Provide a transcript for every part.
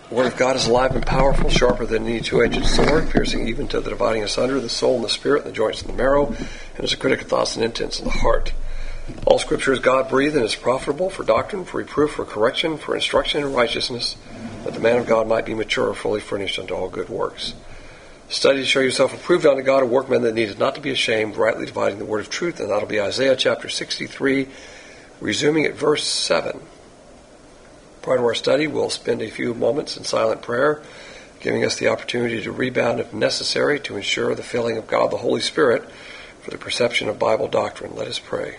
The Word of God is alive and powerful, sharper than any two-edged sword, piercing even to the dividing asunder the soul and the spirit, and the joints and the marrow, and is a critic of thoughts and intents in the heart. All Scripture is God-breathed and is profitable for doctrine, for reproof, for correction, for instruction in righteousness, that the man of God might be mature, fully furnished unto all good works. Study to show yourself approved unto God, a workman that needeth not to be ashamed, rightly dividing the word of truth, and that'll be Isaiah chapter 63, resuming at verse 7. Prior to our study, we'll spend a few moments in silent prayer, giving us the opportunity to rebound if necessary to ensure the filling of God the Holy Spirit for the perception of Bible doctrine. Let us pray.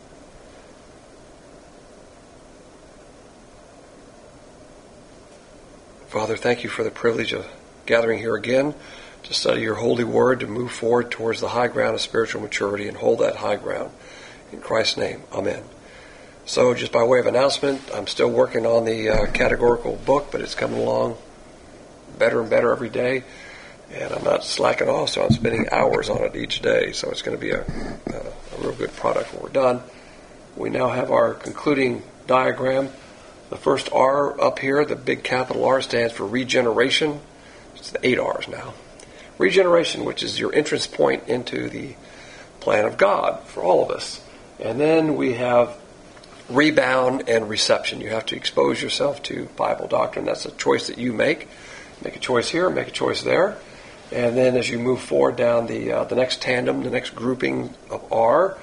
Father, thank you for the privilege of gathering here again to study your holy word, to move forward towards the high ground of spiritual maturity and hold that high ground. In Christ's name, amen. So, just by way of announcement, I'm still working on the categorical book, but it's coming along better and better every day, and I'm not slacking off, so I'm spending hours on it each day, so it's going to be a real good product when we're done. We now have our concluding diagram. The first R up here, the big capital R, stands for regeneration. It's the 8 R's now. Regeneration, which is your entrance point into the plan of God for all of us. And then we have rebound and reception. You have to expose yourself to Bible doctrine. That's a choice that you make. Make a choice here, make a choice there. And then as you move forward down the next tandem, the next grouping of R,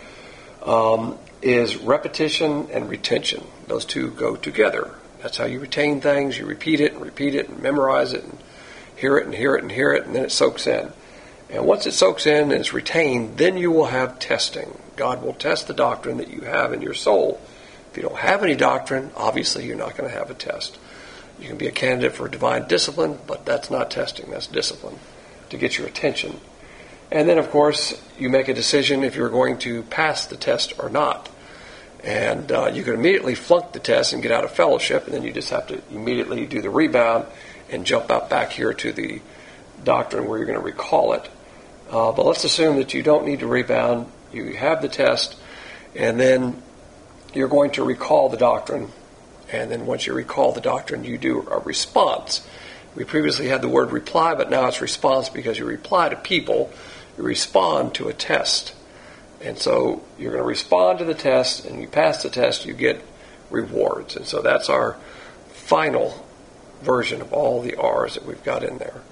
is repetition and retention. Those two go together. That's how you retain things. You repeat it and memorize it and hear it and hear it and hear it, and then it soaks in. And once it soaks in and it's retained, then you will have testing. God will test the doctrine that you have in your soul. If you don't have any doctrine, obviously you're not going to have a test. You can be a candidate for divine discipline, but that's not testing, that's discipline to get your attention. And then, of course, you make a decision if you're going to pass the test or not. And you can immediately flunk the test and get out of fellowship, and then you just have to immediately do the rebound and jump out back here to the doctrine where you're going to recall it. But let's assume that you don't need to rebound. You have the test, and then you're going to recall the doctrine. And then once you recall the doctrine, you do a response. We previously had the word reply, but now it's response because you reply to people. You respond to a test. And so you're going to respond to the test, and you pass the test, you get rewards. And so that's our final version of all the R's that we've got in there.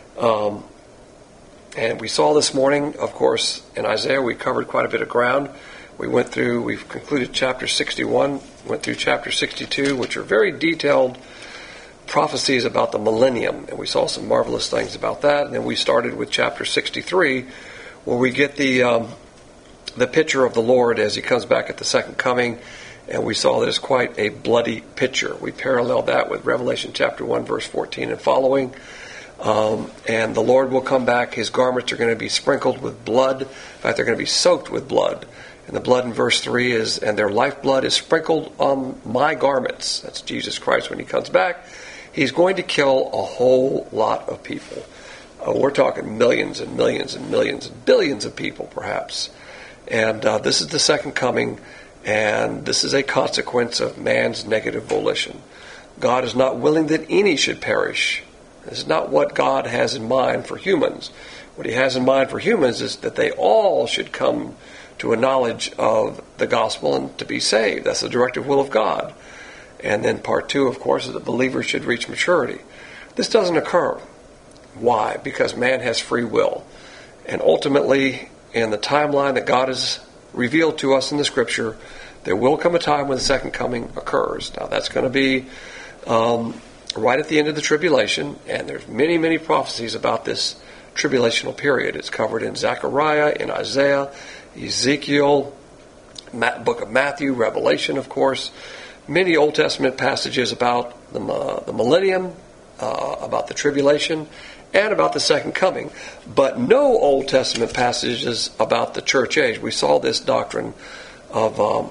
And we saw this morning, of course, in Isaiah, we covered quite a bit of ground. We've concluded chapter 61, went through chapter 62, which are very detailed prophecies about the millennium, and we saw some marvelous things about that. And then we started with chapter 63, where we get the picture of the Lord as he comes back at the second coming, and we saw that it's quite a bloody picture. We paralleled that with Revelation chapter 1, verse 14 and following. And the Lord will come back. His garments are going to be sprinkled with blood. In fact, they're going to be soaked with blood. And the blood in verse 3 is, and their lifeblood is sprinkled on my garments. That's Jesus Christ when he comes back. He's going to kill a whole lot of people. We're talking millions and millions and millions and billions of people, perhaps. And this is the second coming, and this is a consequence of man's negative volition. God is not willing that any should perish. This is not what God has in mind for humans. What he has in mind for humans is that they all should come to a knowledge of the gospel and to be saved. That's the directive will of God. And then part 2, of course, is that believers should reach maturity. This doesn't occur. Why? Because man has free will. And ultimately, in the timeline that God has revealed to us in the Scripture, there will come a time when the second coming occurs. Now, that's going to be right at the end of the tribulation, and there's many, many prophecies about this tribulational period. It's covered in Zechariah, in Isaiah, Ezekiel, book of Matthew, Revelation, of course. Many Old Testament passages about the millennium, about the tribulation, and about the second coming. But no Old Testament passages about the church age. We saw this doctrine of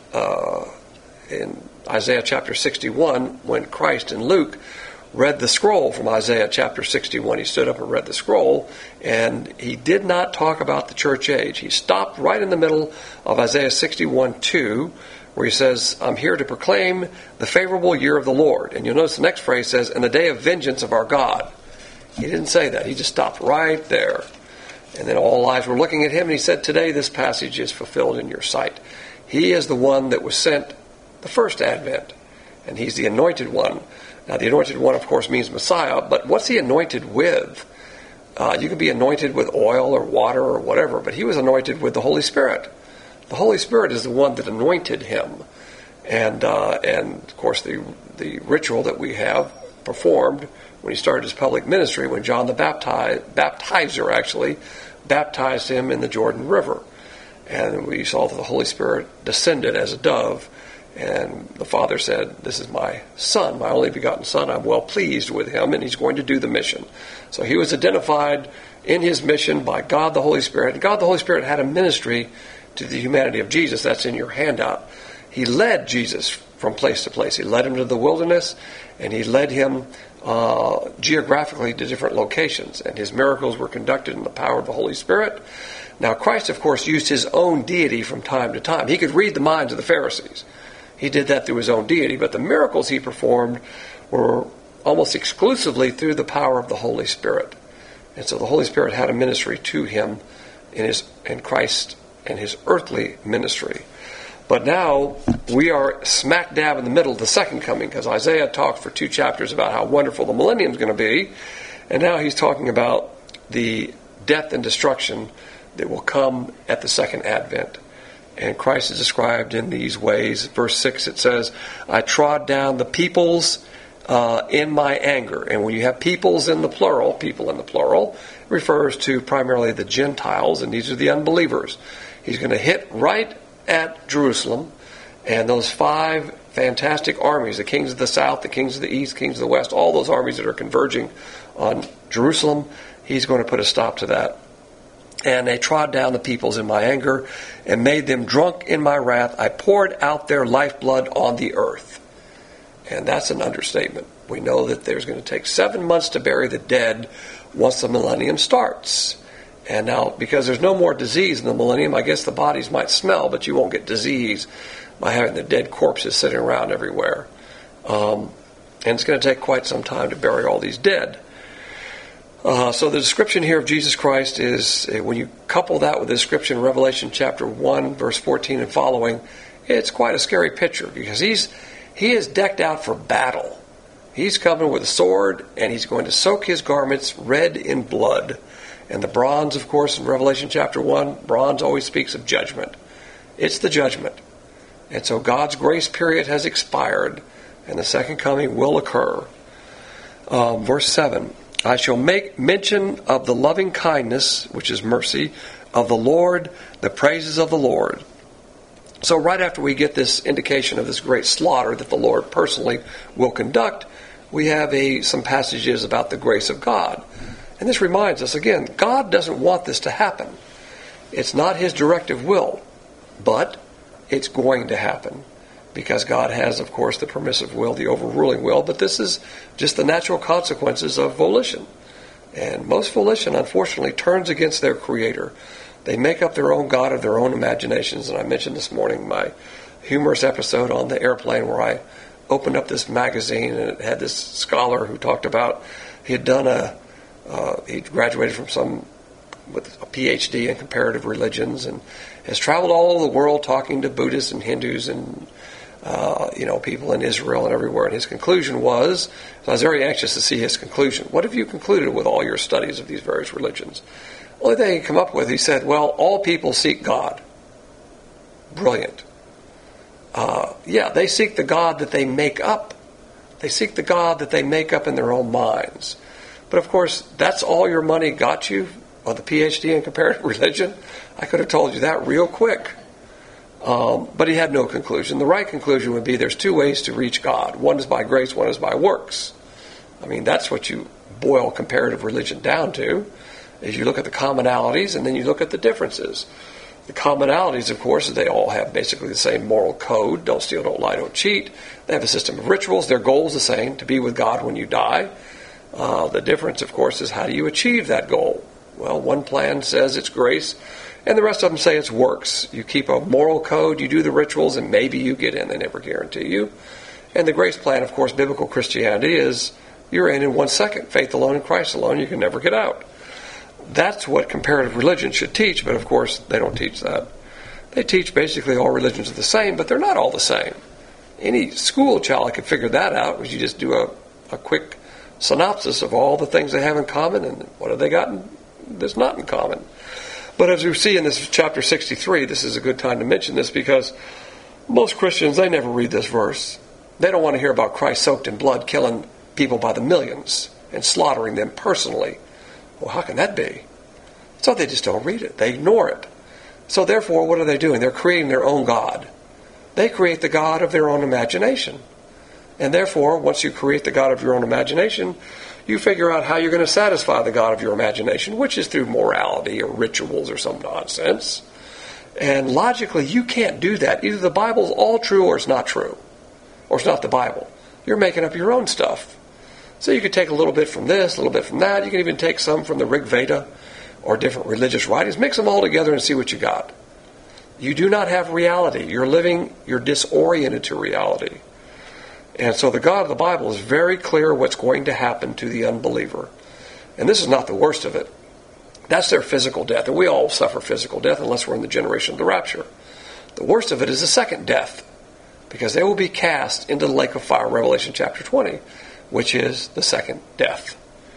in Isaiah chapter 61 when Christ and Luke read the scroll from Isaiah chapter 61. He stood up and read the scroll, and he did not talk about the church age. He stopped right in the middle of Isaiah 61:2, where he says, I'm here to proclaim the favorable year of the Lord. And you'll notice the next phrase says, and the day of vengeance of our God. He didn't say that. He just stopped right there. And then all eyes were looking at him, and he said, today this passage is fulfilled in your sight. He is the one that was sent the first advent, and he's the anointed one. Now, the anointed one, of course, means Messiah, but what's he anointed with? You can be anointed with oil or water or whatever, but he was anointed with the Holy Spirit. The Holy Spirit is the one that anointed him. And of course, the ritual that we have performed when he started his public ministry, when John the Baptizer actually baptized him in the Jordan River. And we saw that the Holy Spirit descended as a dove, and the Father said, this is my Son, my only begotten Son. I'm well pleased with him, and he's going to do the mission. So he was identified in his mission by God the Holy Spirit. And God the Holy Spirit had a ministry to the humanity of Jesus. That's in your handout. He led Jesus from place to place. He led him to the wilderness, and he led him geographically to different locations. And his miracles were conducted in the power of the Holy Spirit. Now, Christ, of course, used his own deity from time to time. He could read the minds of the Pharisees. He did that through his own deity, but the miracles he performed were almost exclusively through the power of the Holy Spirit. And so the Holy Spirit had a ministry to him in Christ and his earthly ministry. But now we are smack dab in the middle of the second coming, because Isaiah talked for 2 chapters about how wonderful the millennium is going to be, and now he's talking about the death and destruction that will come at the second advent. And Christ is described in these ways. Verse 6, it says, I trod down the peoples in my anger. And when you have peoples in the plural, people in the plural, it refers to primarily the Gentiles, and these are the unbelievers. He's going to hit right at Jerusalem, and those 5 fantastic armies, the kings of the south, the kings of the east, kings of the west, all those armies that are converging on Jerusalem, he's going to put a stop to that. And they trod down the peoples in my anger and made them drunk in my wrath. I poured out their lifeblood on the earth. And that's an understatement. We know that there's going to take 7 months to bury the dead once the millennium starts. And now, because there's no more disease in the millennium, I guess the bodies might smell, but you won't get disease by having the dead corpses sitting around everywhere. And it's going to take quite some time to bury all these dead. So the description here of Jesus Christ is, when you couple that with the description in Revelation chapter 1, verse 14 and following, it's quite a scary picture, because he is decked out for battle. He's coming with a sword, and he's going to soak his garments red in blood. And the bronze, of course, in Revelation chapter 1, bronze always speaks of judgment. It's the judgment. And so God's grace period has expired, and the second coming will occur. Verse 7, I shall make mention of the loving kindness, which is mercy, of the Lord, the praises of the Lord. So right after we get this indication of this great slaughter that the Lord personally will conduct, we have some passages about the grace of God. And this reminds us, again, God doesn't want this to happen. It's not his directive will, but it's going to happen. Because God has, of course, the permissive will, the overruling will, but this is just the natural consequences of volition. And most volition, unfortunately, turns against their Creator. They make up their own God of their own imaginations. And I mentioned this morning my humorous episode on the airplane where I opened up this magazine, and it had this scholar who talked about, he had done he graduated from with a PhD in comparative religions, and has traveled all over the world talking to Buddhists and Hindus and people in Israel and everywhere. And his conclusion was, I was very anxious to see his conclusion. What have you concluded with all your studies of these various religions? Only thing he came up with, he said, well, all people seek God. Brilliant. They seek the God that they make up. They seek the God that they make up in their own minds. But of course, that's all your money got you on the PhD in comparative religion. I could have told you that real quick. But he had no conclusion. The right conclusion would be there's 2 ways to reach God. One is by grace, one is by works. I mean, that's what you boil comparative religion down to, is you look at the commonalities and then you look at the differences. The commonalities, of course, is they all have basically the same moral code. Don't steal, don't lie, don't cheat. They have a system of rituals. Their goal is the same, to be with God when you die. The difference, of course, is how do you achieve that goal? Well, one plan says it's grace, And the rest of them say it's works. You keep a moral code, you do the rituals, and maybe you get in. They never guarantee you. And the grace plan, of course, biblical Christianity is you're in 1 second. Faith alone in Christ alone, you can never get out. That's what comparative religion should teach, but of course they don't teach that. They teach basically all religions are the same, but they're not all the same. Any school child could figure that out, because you just do a quick synopsis of all the things they have in common and what have they got that's not in common. But as we see in this chapter 63, this is a good time to mention this, because most Christians, they never read this verse. They don't want to hear about Christ soaked in blood killing people by the millions and slaughtering them personally. Well, how can that be? So they just don't read it. They ignore it. So therefore, what are they doing? They're creating their own God. They create the God of their own imagination. And therefore, once you create the God of your own imagination, you figure out how you're going to satisfy the God of your imagination, which is through morality or rituals or some nonsense. And logically, you can't do that. Either the Bible's all true or it's not true. Or it's not the Bible. You're making up your own stuff. So you could take a little bit from this, a little bit from that. You can even take some from the Rig Veda or different religious writings. Mix them all together and see what you got. You do not have reality. You're disoriented to reality. And so the God of the Bible is very clear what's going to happen to the unbeliever. And this is not the worst of it. That's their physical death. And we all suffer physical death unless we're in the generation of the rapture. The worst of it is the second death, because they will be cast into the lake of fire, Revelation chapter 20, which is the second death.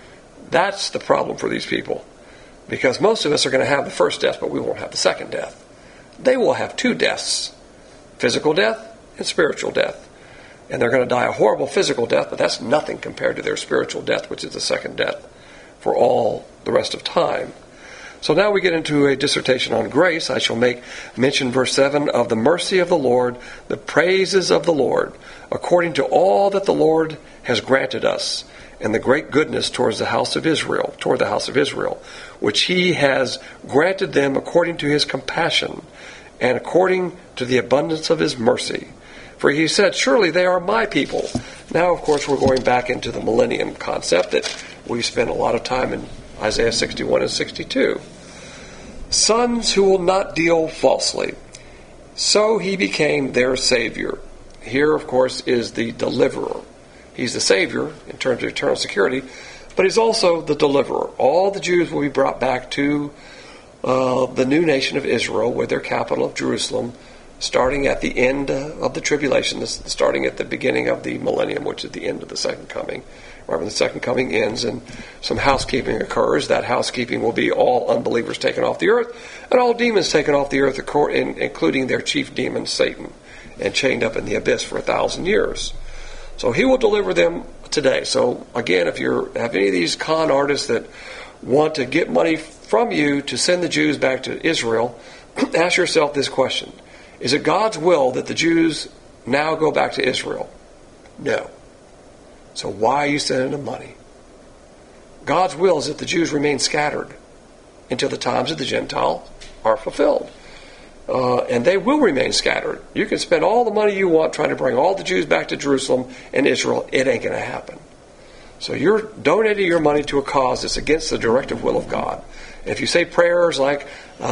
That's the problem for these people, because most of us are going to have the first death, but we won't have the second death. They will have two deaths, physical death and spiritual death. And they're going to die a horrible physical death, but that's nothing compared to their spiritual death, which is the second death for all the rest of time. So now we get into a dissertation on grace. I shall make mention, verse 7, of the mercy of the Lord, the praises of the Lord, according to all that the Lord has granted us, and the great goodness toward the house of Israel, which he has granted them according to his compassion, and according to the abundance of his mercy. For he said, surely they are my people. Now, of course, we're going back into the millennium concept that we spent a lot of time in Isaiah 61 and 62. Sons who will not deal falsely. So he became their Savior. Here, of course, is the deliverer. He's the Savior in terms of eternal security, but he's also the deliverer. All the Jews will be brought back to the new nation of Israel, with their capital of Jerusalem, starting at the end of the tribulation, starting at the beginning of the millennium, which is the end of the second coming. Right when the second coming ends and some housekeeping occurs, that housekeeping will be all unbelievers taken off the earth and all demons taken off the earth, including their chief demon, Satan, and chained up in the abyss for 1,000 years. So he will deliver them today. So again, if you have any of these con artists that want to get money from you to send the Jews back to Israel, ask yourself this question. Is it God's will that the Jews now go back to Israel? No. So why are you sending them money? God's will is that the Jews remain scattered until the times of the Gentile are fulfilled. And they will remain scattered. You can spend all the money you want trying to bring all the Jews back to Jerusalem and Israel. It ain't going to happen. So you're donating your money to a cause that's against the directive will of God. If you say prayers like,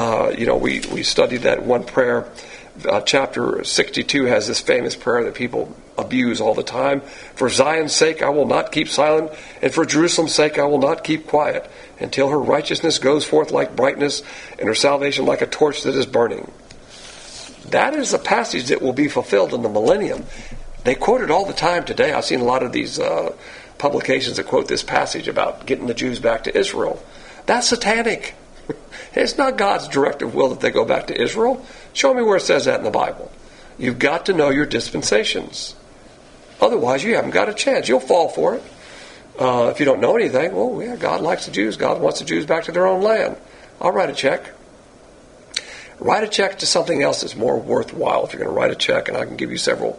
we studied that one prayer. Chapter 62 has this famous prayer that people abuse all the time. For Zion's sake I will not keep silent, and for Jerusalem's sake I will not keep quiet, until her righteousness goes forth like brightness, and her salvation like a torch that is burning. That is a passage that will be fulfilled in the millennium. They quote it all the time today. I've seen a lot of these publications that quote this passage about getting the Jews back to Israel. That's satanic. It's not God's directive will that they go back to Israel. Show me where it says that in the Bible. You've got to know your dispensations. Otherwise, you haven't got a chance. You'll fall for it. If you don't know anything, well, yeah, God likes the Jews. God wants the Jews back to their own land. I'll write a check. Write a check to something else that's more worthwhile. If you're going to write a check, and I can give you several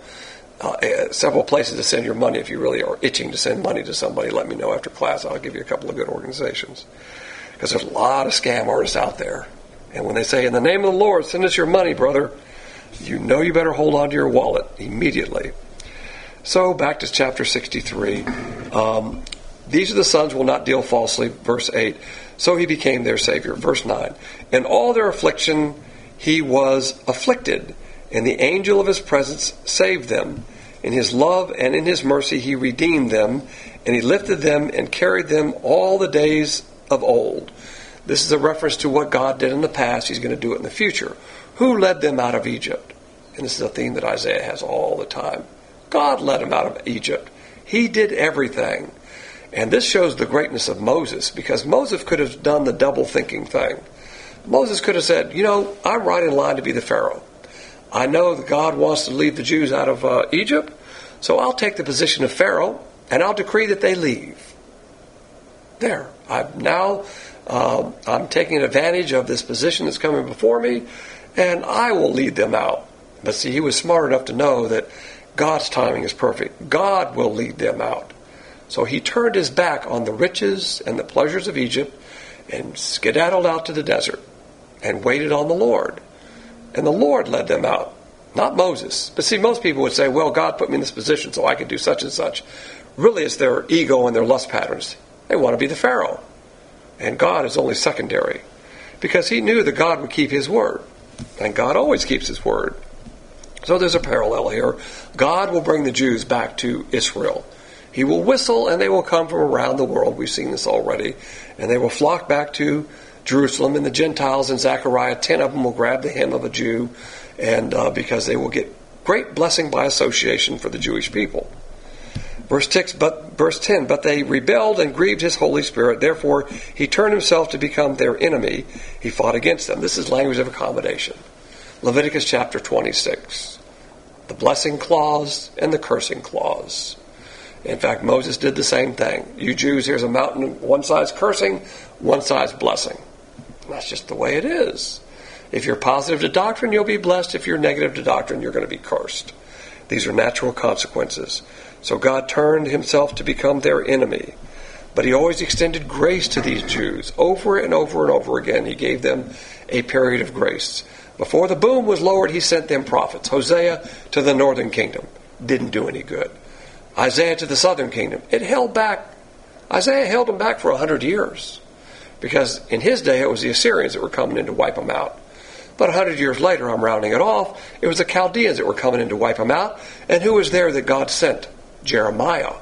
places to send your money. If you really are itching to send money to somebody, let me know after class. I'll give you a couple of good organizations. Because there's a lot of scam artists out there. And when they say, in the name of the Lord, send us your money, brother, you know you better hold on to your wallet immediately. So back to chapter 63. These are the sons who will not deal falsely, verse 8. So he became their Savior. Verse 9. In all their affliction he was afflicted, and the angel of his presence saved them. In his love and in his mercy he redeemed them, and he lifted them and carried them all the days of old. This is a reference to what God did in the past. He's going to do it in the future. Who led them out of Egypt? And this is a theme that Isaiah has all the time. God led them out of Egypt. He did everything. And this shows the greatness of Moses, because Moses could have done the double thinking thing. Moses could have said, I'm right in line to be the Pharaoh. I know that God wants to lead the Jews out of Egypt, so I'll take the position of Pharaoh, and I'll decree that they leave. There. I'm taking advantage of this position that's coming before me, and I will lead them out. But see, he was smart enough to know that God's timing is perfect. God will lead them out. So he turned his back on the riches and the pleasures of Egypt and skedaddled out to the desert and waited on the Lord. And the Lord led them out, not Moses. But see, most people would say, well, God put me in this position so I could do such and such. Really, it's their ego and their lust patterns. They want to be the Pharaoh. And God is only secondary. Because he knew that God would keep his word. And God always keeps his word. So there's a parallel here. God will bring the Jews back to Israel. He will whistle and they will come from around the world. We've seen this already. And they will flock back to Jerusalem, and the Gentiles in Zechariah, 10 of them will grab the hem of a Jew, and because they will get great blessing by association for the Jewish people. Verse 10, but they rebelled and grieved his Holy Spirit. Therefore, he turned himself to become their enemy. He fought against them. This is language of accommodation. Leviticus chapter 26. The blessing clause and the cursing clause. In fact, Moses did the same thing. You Jews, here's a mountain, one side's cursing, one side's blessing. That's just the way it is. If you're positive to doctrine, you'll be blessed. If you're negative to doctrine, you're going to be cursed. These are natural consequences. So God turned himself to become their enemy. But he always extended grace to these Jews. Over and over and over again, he gave them a period of grace. Before the boom was lowered, he sent them prophets. Hosea to the northern kingdom. Didn't do any good. Isaiah to the southern kingdom. It held back. Isaiah held them back for 100 years. Because in his day, it was the Assyrians that were coming in to wipe them out. But 100 years later, I'm rounding it off, it was the Chaldeans that were coming in to wipe them out. And who was there that God sent? Jeremiah.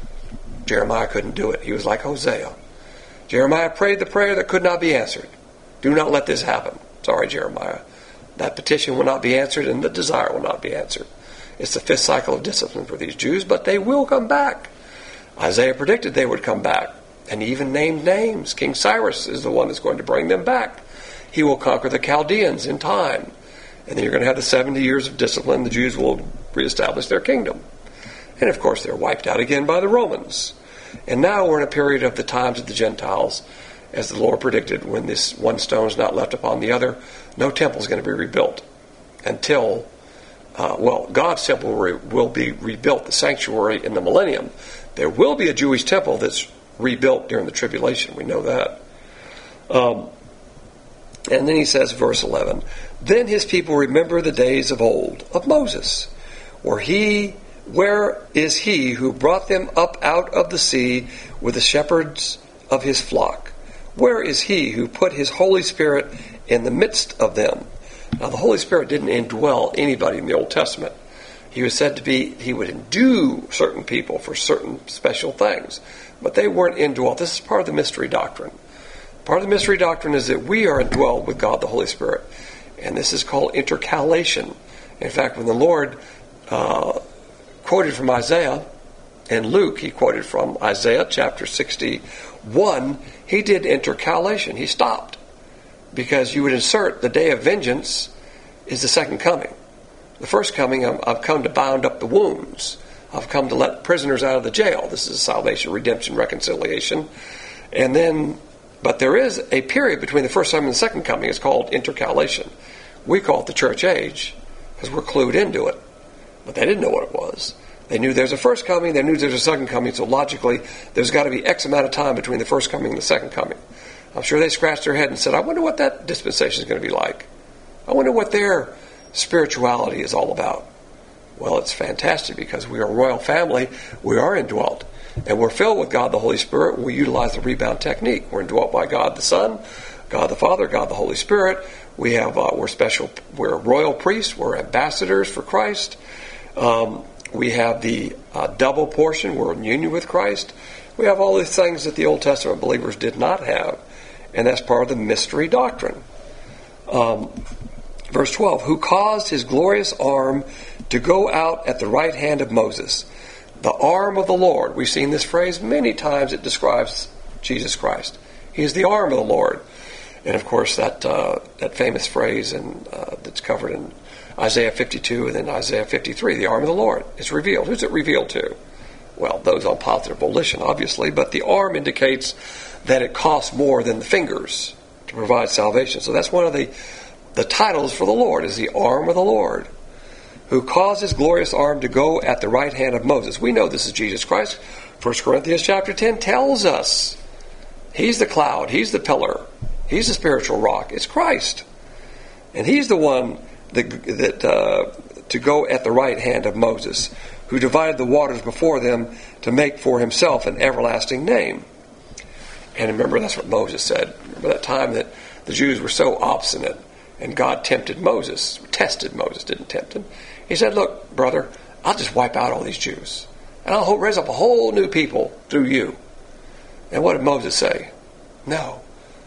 Jeremiah couldn't do it. He was like Hosea. Jeremiah prayed the prayer that could not be answered. Do not let this happen. Sorry, Jeremiah. That petition will not be answered, and the desire will not be answered. It's the 5th cycle of discipline for these Jews, but they will come back. Isaiah predicted they would come back. And he even named names. King Cyrus is the one that's going to bring them back. He will conquer the Chaldeans in time. And then you're going to have the 70 years of discipline. The Jews will reestablish their kingdom. And of course they're wiped out again by the Romans. And now we're in a period of the times of the Gentiles, as the Lord predicted, when this one stone is not left upon the other, no temple is going to be rebuilt until, God's temple will be rebuilt, the sanctuary in the millennium. There will be a Jewish temple that's rebuilt during the tribulation. We know that. And then he says, verse 11, then his people remember the days of old, of Moses, where is he who brought them up out of the sea with the shepherds of his flock? Where is he who put his Holy Spirit in the midst of them? Now, the Holy Spirit didn't indwell anybody in the Old Testament. He was said to be, he would endue certain people for certain special things. But they weren't indwelt. This is part of the mystery doctrine. Part of the mystery doctrine is that we are indwelled with God the Holy Spirit. And this is called intercalation. In fact, when the Lord quoted from Isaiah, and Luke, he quoted from Isaiah chapter 61, he did intercalation. He stopped. Because you would insert the day of vengeance is the second coming. The first coming, I've come to bound up the wounds. I've come to let prisoners out of the jail. This is salvation, redemption, reconciliation. And then, but there is a period between the first coming and the second coming. It's called intercalation. We call it the church age because we're clued into it. But they didn't know what it was. They knew there's a first coming, they knew there's a second coming, so logically there's got to be X amount of time between the first coming and the second coming. I'm sure they scratched their head and said, I wonder what that dispensation is going to be like. I wonder what their spirituality is all about. Well, it's fantastic because we are a royal family. We are indwelt. And we're filled with God the Holy Spirit. We utilize the rebound technique. We're indwelt by God the Son, God the Father, God the Holy Spirit. We have we're special. We're royal priests. We're ambassadors for Christ. We have the double portion. We're in union with Christ. We have all these things that the Old Testament believers did not have, and that's part of the mystery doctrine. Verse 12, who caused his glorious arm to go out at the right hand of Moses. The arm of the Lord. We've seen this phrase many times. It describes Jesus Christ. He is the arm of the Lord. And of course, that famous phrase that's covered in Isaiah 52 and then Isaiah 53, the arm of the Lord. It's revealed. Who's it revealed to? Well, those on positive volition, obviously, but the arm indicates that it costs more than the fingers to provide salvation. So that's one of the titles for the Lord, is the arm of the Lord, who caused his glorious arm to go at the right hand of Moses. We know this is Jesus Christ. 1 Corinthians chapter 10 tells us he's the cloud, he's the pillar, he's the spiritual rock. It's Christ. And he's the one that to go at the right hand of Moses, who divided the waters before them to make for himself an everlasting name. And remember, that's what Moses said. Remember that time that the Jews were so obstinate and God tested Moses, didn't tempt him. He said, look, brother, I'll just wipe out all these Jews. And I'll raise up a whole new people through you. And what did Moses say? No,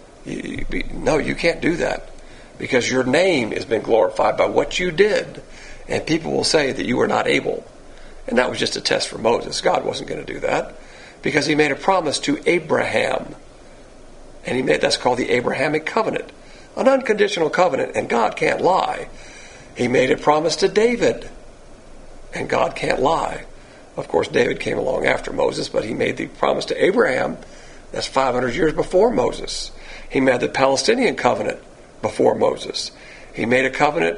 you can't do that. Because your name has been glorified by what you did. And people will say that you were not able. And that was just a test for Moses. God wasn't going to do that. Because he made a promise to Abraham. And that's called the Abrahamic covenant. An unconditional covenant. And God can't lie. He made a promise to David. And God can't lie. Of course, David came along after Moses. But he made the promise to Abraham. That's 500 years before Moses. He made the Palestinian covenant before Moses. He made a covenant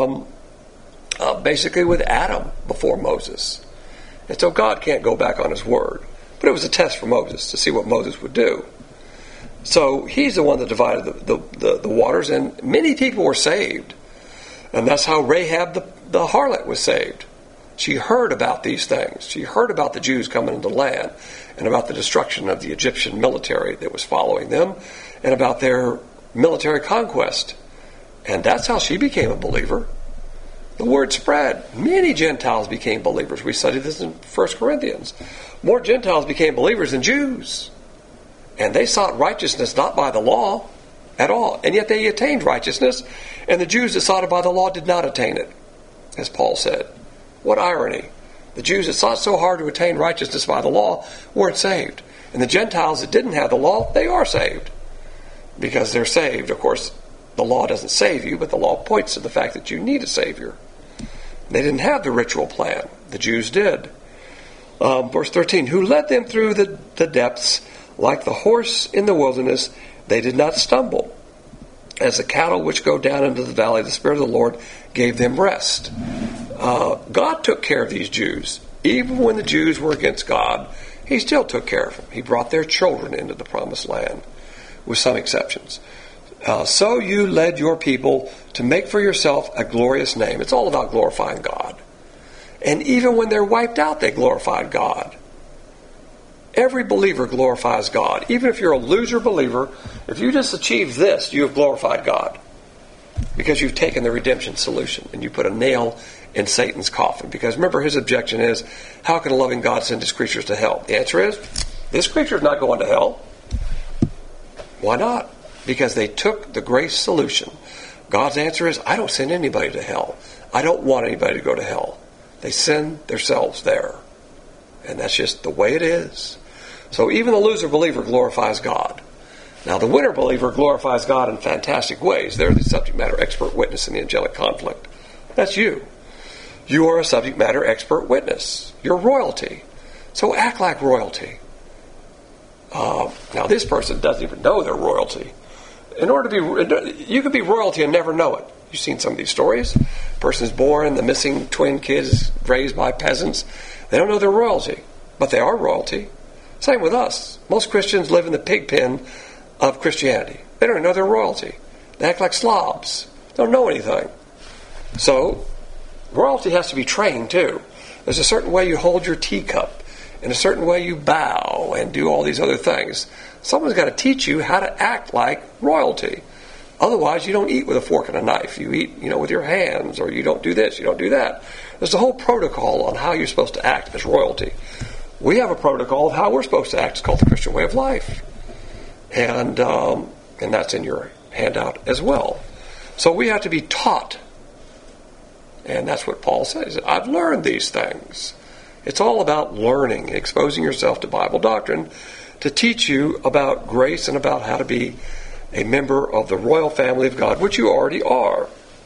basically with Adam before Moses. And so God can't go back on his word. But it was a test for Moses to see what Moses would do. So he's the one that divided the waters, and many people were saved. And that's how Rahab the harlot was saved. She heard about these things. She heard about the Jews coming into the land and about the destruction of the Egyptian military that was following them and about their military conquest. And that's how she became a believer. The word spread. Many Gentiles became believers. We studied this in 1 Corinthians. More Gentiles became believers than Jews. And they sought righteousness not by the law at all. And yet they attained righteousness. And the Jews that sought it by the law did not attain it, as Paul said. What irony. The Jews that sought so hard to attain righteousness by the law weren't saved. And the Gentiles that didn't have the law, they are saved. Because they're saved. Of course, the law doesn't save you, but the law points to the fact that you need a Savior. They didn't have the ritual plan. The Jews did. Verse 13, who led them through the depths like the horse in the wilderness, they did not stumble. As the cattle which go down into the valley, the Spirit of the Lord gave them rest. God took care of these Jews. Even when the Jews were against God, he still took care of them. He brought their children into the promised land, with some exceptions. So you led your people to make for yourself a glorious name. It's all about glorifying God. And even when they're wiped out, they glorified God. Every believer glorifies God. Even if you're a loser believer, if you just achieve this, you have glorified God. Because you've taken the redemption solution and you put a nail in Satan's coffin. Because remember, his objection is, how can a loving God send his creatures to hell? The answer is, this creature is not going to hell. Why not? Because they took the grace solution. God's answer is, I don't send anybody to hell. I don't want anybody to go to hell. They send themselves there. And that's just the way it is. So even the loser believer glorifies God. Now the winner believer glorifies God in fantastic ways. They're the subject matter expert witness in the angelic conflict. That's you. You are a subject matter expert witness. You're royalty. So act like royalty. Now this person doesn't even know they're royalty. You could be royalty and never know it. You've seen some of these stories. A person's born, the missing twin kid is raised by peasants. They don't know they're royalty, but they are royalty. Same with us. Most Christians live in the pig pen of Christianity. They don't know they're royalty. They act like slobs. They don't know anything. So, royalty has to be trained too. There's a certain way you hold your teacup, and a certain way you bow and do all these other things. Someone's got to teach you how to act like royalty. Otherwise, you don't eat with a fork and a knife. You eat, with your hands, or you don't do this, you don't do that. There's a whole protocol on how you're supposed to act as royalty. We have a protocol of how we're supposed to act. It's called the Christian way of life. And that's in your handout as well. So we have to be taught. And that's what Paul says. I've learned these things. It's all about learning, exposing yourself to Bible doctrine to teach you about grace and about how to be a member of the royal family of God, which you already are.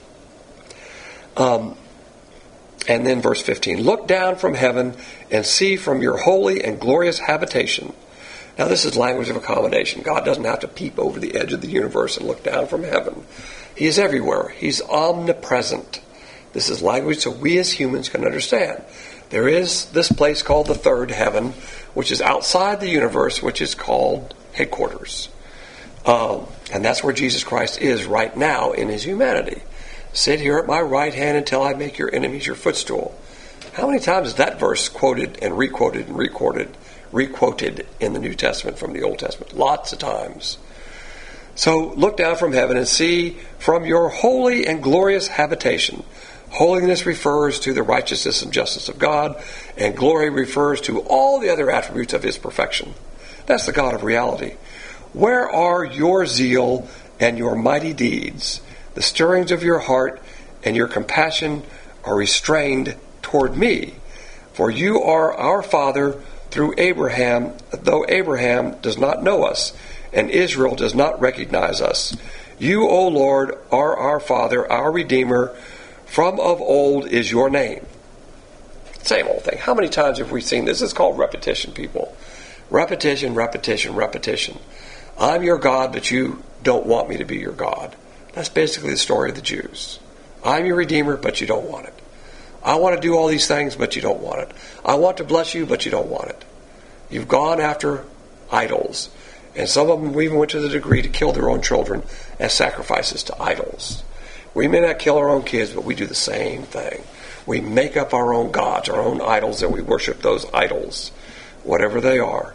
And then verse 15, look down from heaven and see from your holy and glorious habitation. Now this is language of accommodation. God doesn't have to peep over the edge of the universe and look down from heaven. He is everywhere. He's omnipresent. This is language so we as humans can understand. There is this place called the third heaven, which is outside the universe, which is called headquarters. And that's where Jesus Christ is right now in his humanity. Sit here at my right hand until I make your enemies your footstool. How many times is that verse quoted and requoted and requoted in the New Testament from the Old Testament? Lots of times. So look down from heaven and see from your holy and glorious habitation. Holiness refers to the righteousness and justice of God, and glory refers to all the other attributes of his perfection. That's the God of reality. Where are your zeal and your mighty deeds? The stirrings of your heart and your compassion are restrained toward me. For you are our father through Abraham, though Abraham does not know us, and Israel does not recognize us. You, O Lord, are our Father, our Redeemer. From of old is your name. Same old thing. How many times have we seen this? This is called repetition, people. Repetition, repetition, repetition. I'm your God, but you don't want me to be your God. That's basically the story of the Jews. I'm your Redeemer, but you don't want it. I want to do all these things, but you don't want it. I want to bless you, but you don't want it. You've gone after idols. And some of them even went to the degree to kill their own children as sacrifices to idols. We may not kill our own kids, but we do the same thing. We make up our own gods, our own idols, and we worship those idols, whatever they are.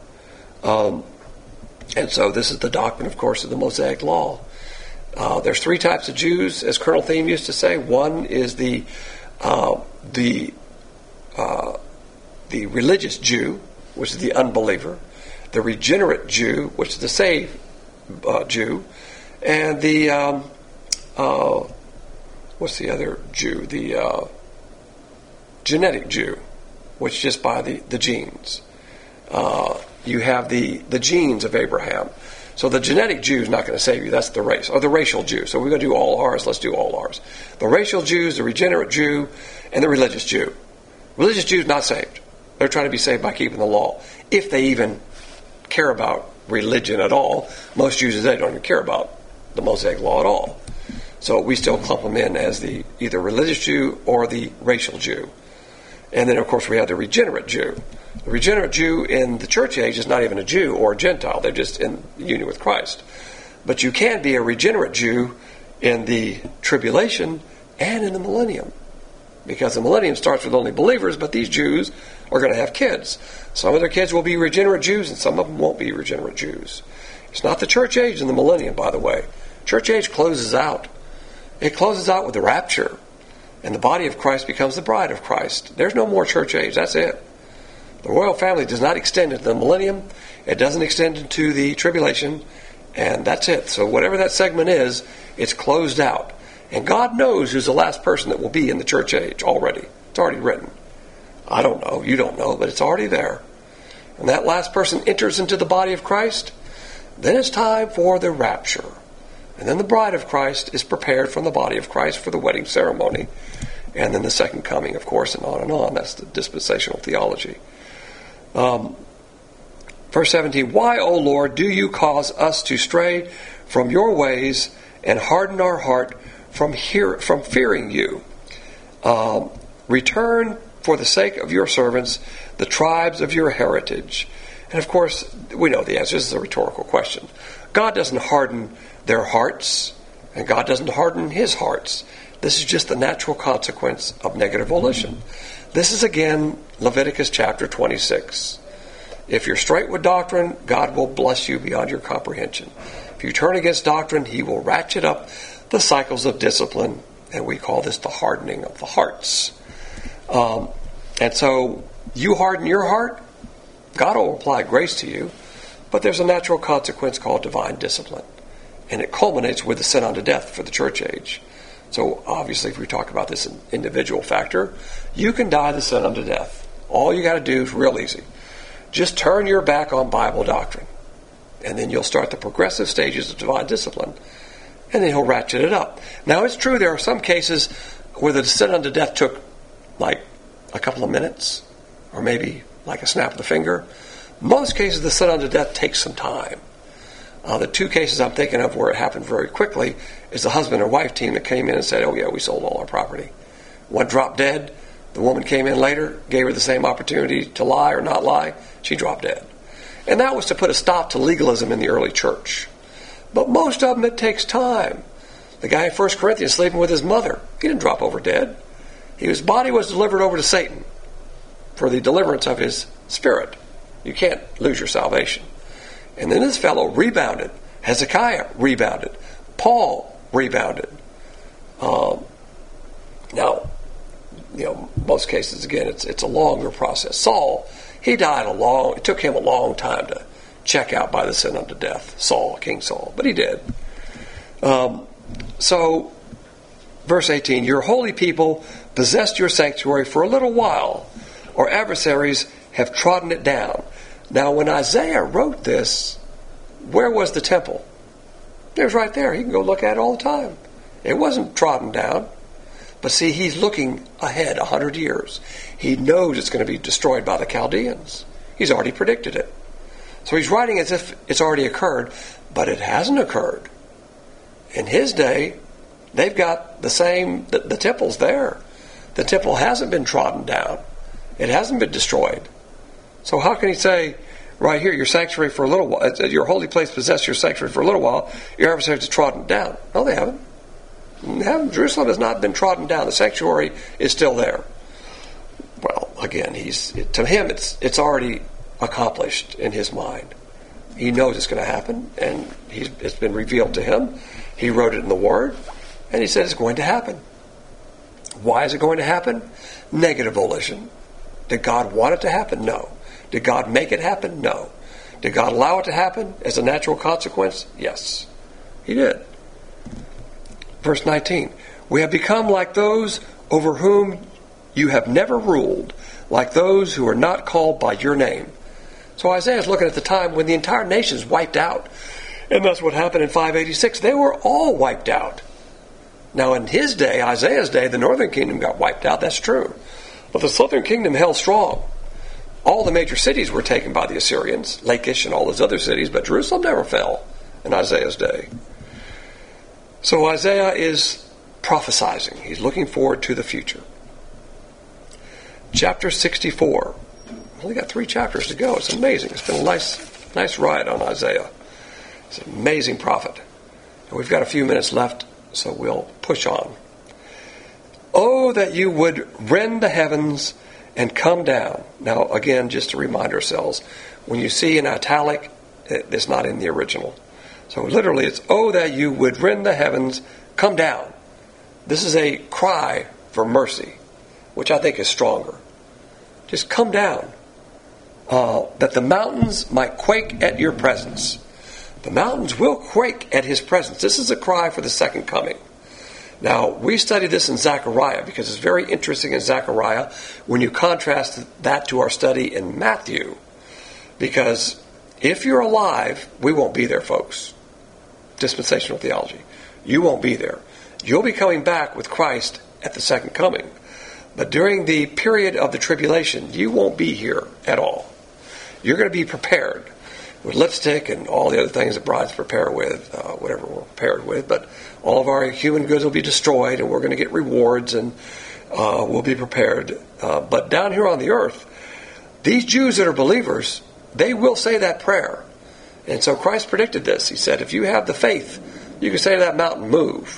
And so this is the doctrine, of course, of the Mosaic Law. There's three types of Jews, as Colonel Thiem used to say. One is the religious Jew, which is the unbeliever. The regenerate Jew, which is the saved Jew. And the, what's the other Jew? The genetic Jew, which is just by the genes. You have the genes of Abraham. So the genetic Jew is not going to save you. That's the race. Or the racial Jew. So we're going to do all ours. Let's do all ours. The racial Jews, the regenerate Jew, and the religious Jew. Religious Jews not saved. They're trying to be saved by keeping the law. If they even care about religion at all. Most Jews today don't even care about the Mosaic Law at all. So we still clump them in as the either religious Jew or the racial Jew. And then, of course, we have the regenerate Jew. The regenerate Jew in the church age is not even a Jew or a Gentile. They're just in union with Christ. But you can be a regenerate Jew in the tribulation and in the millennium. Because the millennium starts with only believers, but these Jews are going to have kids. Some of their kids will be regenerate Jews, and some of them won't be regenerate Jews. It's not the church age in the millennium, by the way. Church age closes out. It closes out with the rapture. And the body of Christ becomes the bride of Christ. There's no more church age. That's it. The royal family does not extend into the millennium. It doesn't extend into the tribulation. And that's it. So whatever that segment is, it's closed out. And God knows who's the last person that will be in the church age already. It's already written. I don't know. You don't know. But it's already there. And that last person enters into the body of Christ. Then it's time for the rapture. And then the bride of Christ is prepared from the body of Christ for the wedding ceremony. And then the second coming, of course, and on and on. That's the dispensational theology. Verse 17, why, O Lord, do you cause us to stray from your ways and harden our heart from fearing you? Return for the sake of your servants, the tribes of your heritage. And of course, we know the answer. This is a rhetorical question. God doesn't harden their hearts, and God doesn't harden his hearts. This is just the natural consequence of negative volition. This is again Leviticus chapter 26. If you're straight with doctrine, God will bless you beyond your comprehension. If you turn against doctrine, he will ratchet up the cycles of discipline, and we call this the hardening of the hearts. And so you harden your heart, God will apply grace to you, but there's a natural consequence called divine discipline. And it culminates with the sin unto death for the church age. So obviously if we talk about this individual factor, you can die the sin unto death. All you got to do is real easy. Just turn your back on Bible doctrine. And then you'll start the progressive stages of divine discipline. And then he'll ratchet it up. Now it's true there are some cases where the sin unto death took like a couple of minutes. Or maybe like a snap of the finger. Most cases the sin unto death takes some time. The two cases I'm thinking of where it happened very quickly is the husband and wife team that came in and said, oh yeah, we sold all our property. One dropped dead. The woman came in later, gave her the same opportunity to lie or not lie. She dropped dead. And that was to put a stop to legalism in the early church. But most of them, it takes time. The guy in 1 Corinthians sleeping with his mother, he didn't drop over dead. His body was delivered over to Satan for the deliverance of his spirit. You can't lose your salvation. And then this fellow rebounded. Hezekiah rebounded. Paul rebounded. Now, most cases, again, it's a longer process. Saul, he died it took him a long time to check out by the sin unto death. King Saul, but he did. So, verse 18, your holy people possessed your sanctuary for a little while. Our adversaries have trodden it down. Now, when Isaiah wrote this, where was the temple? It was right there. You can go look at it all the time. It wasn't trodden down. But see, he's looking ahead 100 years. He knows it's going to be destroyed by the Chaldeans. He's already predicted it. So he's writing as if it's already occurred, but it hasn't occurred. In his day, they've got the temple's there. The temple hasn't been trodden down. It hasn't been destroyed. So how can he say, right here, your sanctuary for a little while, your holy place possessed your sanctuary for a little while, your adversaries have trodden down? No, they haven't. Jerusalem has not been trodden down. The sanctuary is still there. Well, again, to him, it's already accomplished in his mind. He knows it's going to happen, and it's been revealed to him. He wrote it in the Word, and he said it's going to happen. Why is it going to happen? Negative volition. Did God want it to happen? No. Did God make it happen? No. Did God allow it to happen as a natural consequence? Yes. He did. Verse 19, we have become like those over whom you have never ruled, like those who are not called by your name. So Isaiah is looking at the time when the entire nation is wiped out. And that's what happened in 586. They were all wiped out. Now in his day, Isaiah's day, the northern kingdom got wiped out. That's true. But the southern kingdom held strong. All the major cities were taken by the Assyrians, Lachish and all those other cities, but Jerusalem never fell in Isaiah's day. So Isaiah is prophesizing. He's looking forward to the future. Chapter 64. Only got 3 chapters to go. It's amazing. It's been a nice ride on Isaiah. He's an amazing prophet. And we've got a few minutes left, so we'll push on. Oh, that you would rend the heavens and come down. Now, again, just to remind ourselves, when you see an italic, it's not in the original. So literally it's, oh, that you would rend the heavens, come down. This is a cry for mercy, which I think is stronger. Just come down. That the mountains might quake at your presence. The mountains will quake at his presence. This is a cry for the second coming. Now, we study this in Zechariah because it's very interesting in Zechariah when you contrast that to our study in Matthew. Because if you're alive, we won't be there, folks. Dispensational theology. You won't be there. You'll be coming back with Christ at the second coming. But during the period of the tribulation, you won't be here at all. You're going to be prepared with lipstick and all the other things that brides prepare with, whatever we're prepared with. But all of our human goods will be destroyed, and we're going to get rewards, and we'll be prepared. But down here on the earth, these Jews that are believers, they will say that prayer. And so Christ predicted this. He said, if you have the faith, you can say to that mountain, move.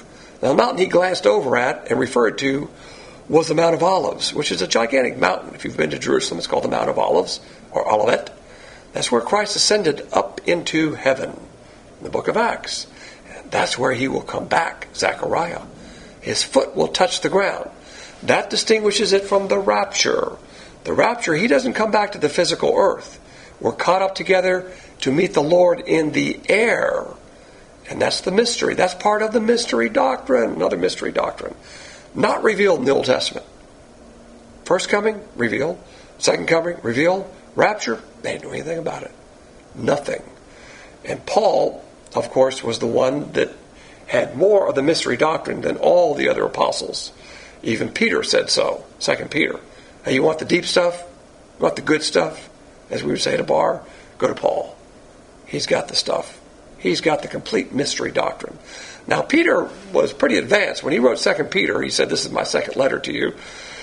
Now, the mountain he glanced over at and referred to was the Mount of Olives, which is a gigantic mountain. If you've been to Jerusalem, it's called the Mount of Olives, or Olivet. That's where Christ ascended up into heaven in the book of Acts. And that's where he will come back, Zechariah. His foot will touch the ground. That distinguishes it from the rapture. The rapture, he doesn't come back to the physical earth. We're caught up together to meet the Lord in the air. And that's the mystery. That's part of the mystery doctrine. Another mystery doctrine. Not revealed in the Old Testament. First coming, revealed. Second coming, revealed. Rapture, they didn't know anything about it. Nothing. And Paul, of course, was the one that had more of the mystery doctrine than all the other apostles. Even Peter said so. 2 Peter. Hey, you want the deep stuff? You want the good stuff? As we would say at a bar, go to Paul. He's got the stuff. He's got the complete mystery doctrine. Now, Peter was pretty advanced. When he wrote 2 Peter, he said, this is my second letter to you.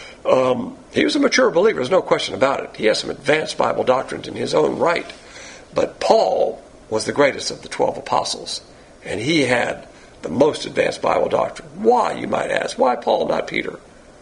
He was a mature believer. There's no question about it. He has some advanced Bible doctrines in his own right. But Paul was the greatest of the 12 apostles. And he had the most advanced Bible doctrine. Why, you might ask? Why Paul, not Peter?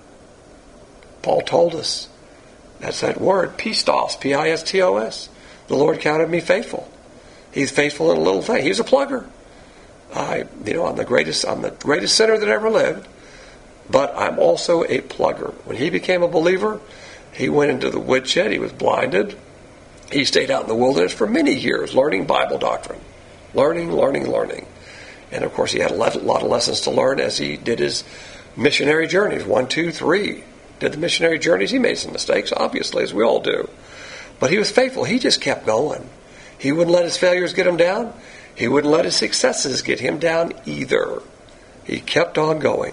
Paul told us. That's that word, pistos, P-I-S-T-O-S. The Lord counted me faithful. He's faithful in a little thing. He's a plugger. I'm the greatest sinner that ever lived, but I'm also a plugger. When he became a believer, he went into the woodshed. He was blinded. He stayed out in the wilderness for many years, learning Bible doctrine, learning. And of course, he had a lot of lessons to learn as he did his missionary journeys. 1, 2, 3. Did the missionary journeys. He made some mistakes, obviously, as we all do. But he was faithful. He just kept going. He wouldn't let his failures get him down. He wouldn't let his successes get him down either. He kept on going.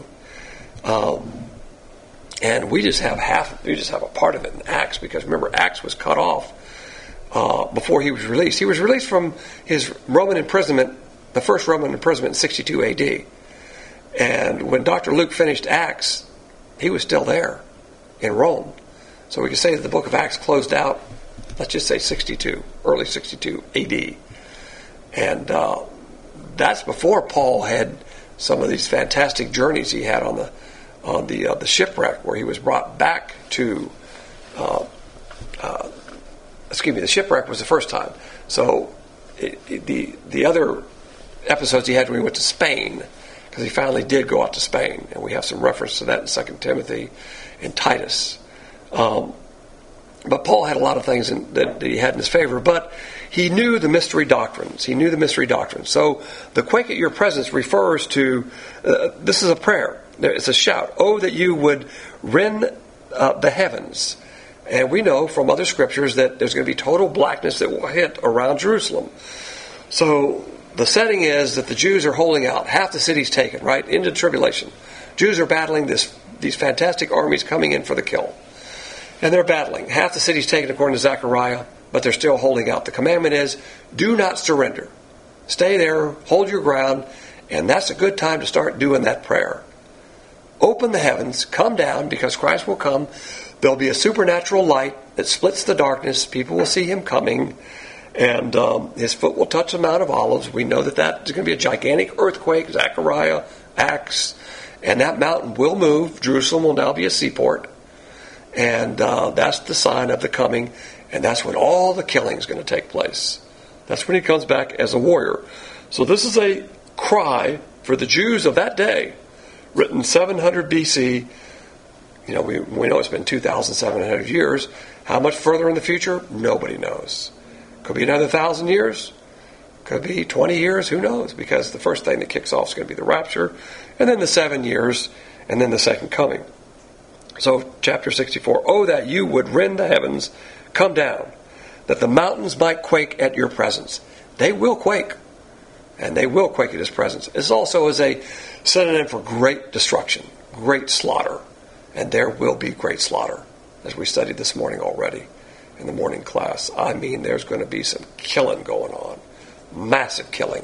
And we just have a part of it in Acts, because remember, Acts was cut off before he was released. He was released from his Roman imprisonment, the first Roman imprisonment in 62 AD. And when Dr. Luke finished Acts, he was still there in Rome. So we can say that the book of Acts closed out, let's just say early 62 AD. And that's before Paul had some of these fantastic journeys he had on the shipwreck, where he was brought back to. The shipwreck was the first time. So the other episodes he had when he went to Spain, because he finally did go out to Spain, and we have some reference to that in 2 Timothy and Titus. But Paul had a lot of things that he had in his favor, but he knew the mystery doctrines. So the quake at your presence refers to, this is a prayer. It's a shout. Oh, that you would rend the heavens. And we know from other scriptures that there's going to be total blackness that will hit around Jerusalem. So the setting is that the Jews are holding out. Half the city's taken, right, into tribulation. Jews are battling these fantastic armies coming in for the kill. And they're battling. Half the city's taken according to Zechariah, but they're still holding out. The commandment is, do not surrender. Stay there, hold your ground, and that's a good time to start doing that prayer. Open the heavens, come down, because Christ will come. There'll be a supernatural light that splits the darkness. People will see him coming, and his foot will touch the Mount of Olives. We know that there's going to be a gigantic earthquake, Zechariah, Acts, and that mountain will move. Jerusalem will now be a seaport. And that's the sign of the coming. And that's when all the killing is going to take place. That's when he comes back as a warrior. So this is a cry for the Jews of that day, written 700 BC. We know it's been 2,700 years. How much further in the future? Nobody knows. Could be another 1,000 years. Could be 20 years. Who knows? Because the first thing that kicks off is going to be the rapture. And then the 7 years. And then the second coming. So, chapter 64, oh, that you would rend the heavens, come down, that the mountains might quake at your presence. They will quake, and they will quake at his presence. This also is a synonym for great destruction, great slaughter, and there will be great slaughter, as we studied this morning already in the morning class. I mean, there's going to be some killing going on, massive killing.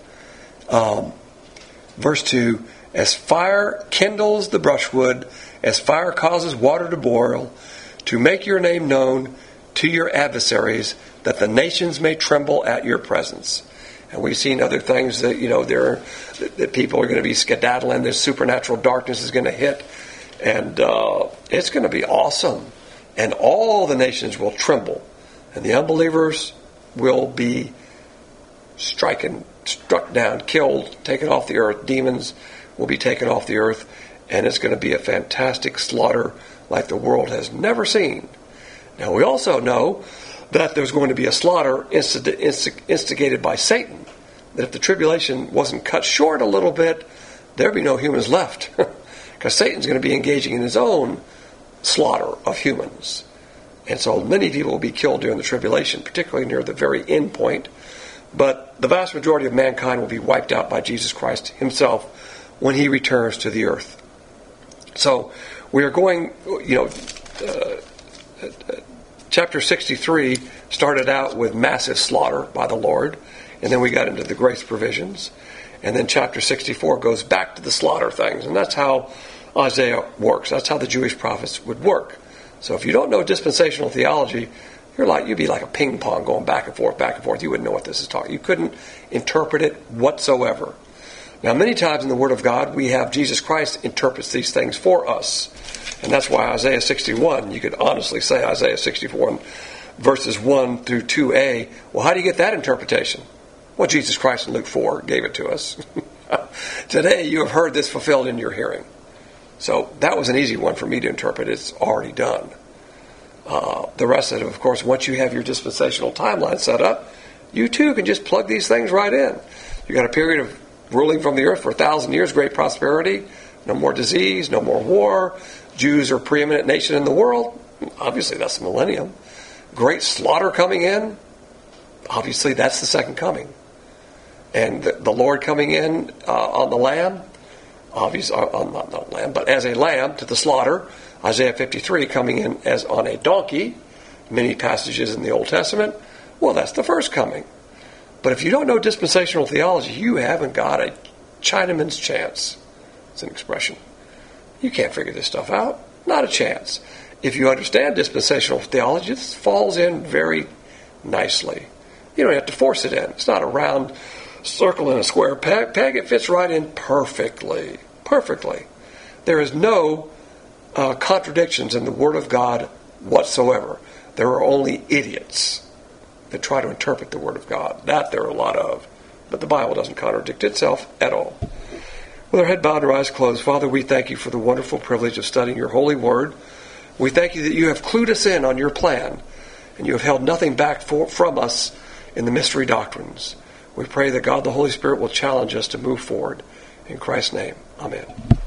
Verse 2, as fire kindles the brushwood, as fire causes water to boil, to make your name known to your adversaries, that the nations may tremble at your presence. And we've seen other things that, that people are going to be skedaddling. This supernatural darkness is going to hit. And it's going to be awesome. And all the nations will tremble. And the unbelievers will be struck down, killed, taken off the earth. Demons will be taken off the earth. And it's going to be a fantastic slaughter like the world has never seen. Now, we also know that there's going to be a slaughter instigated by Satan. That if the tribulation wasn't cut short a little bit, there'd be no humans left. Because Satan's going to be engaging in his own slaughter of humans. And so many people will be killed during the tribulation, particularly near the very end point. But the vast majority of mankind will be wiped out by Jesus Christ himself when he returns to the earth. So we are going, chapter 63 started out with massive slaughter by the Lord, and then we got into the grace provisions. And then chapter 64 goes back to the slaughter things, and that's how Isaiah works. That's how the Jewish prophets would work. So if you don't know dispensational theology, you'd be like a ping pong going back and forth. You wouldn't know what this is talking. You couldn't interpret it whatsoever. Now, many times in the Word of God, we have Jesus Christ interprets these things for us. And that's why Isaiah 61, you could honestly say Isaiah 64, verses 1 through 2a. Well, how do you get that interpretation? Well, Jesus Christ in Luke 4 gave it to us. Today, you have heard this fulfilled in your hearing. So that was an easy one for me to interpret. It's already done. The rest of it, of course, once you have your dispensational timeline set up, you too can just plug these things right in. You got a period of ruling from the earth for 1,000 years, great prosperity, no more disease, no more war. Jews are preeminent nation in the world. Obviously, that's the millennium. Great slaughter coming in. Obviously, that's the second coming. And the Lord coming in on the lamb, obviously, not the lamb, but as a lamb to the slaughter. Isaiah 53 coming in as on a donkey. Many passages in the Old Testament. Well, that's the first coming. But if you don't know dispensational theology, you haven't got a Chinaman's chance. It's an expression. You can't figure this stuff out. Not a chance. If you understand dispensational theology, this falls in very nicely. You don't have to force it in. It's not a round circle in a square peg. It fits right in perfectly. Perfectly. There is no contradictions in the Word of God whatsoever. There are only idiots that try to interpret the Word of God. That there are a lot of. But the Bible doesn't contradict itself at all. With our head bowed and our eyes closed, Father, we thank you for the wonderful privilege of studying your holy Word. We thank you that you have clued us in on your plan, and you have held nothing back from us in the mystery doctrines. We pray that God the Holy Spirit will challenge us to move forward. In Christ's name, amen.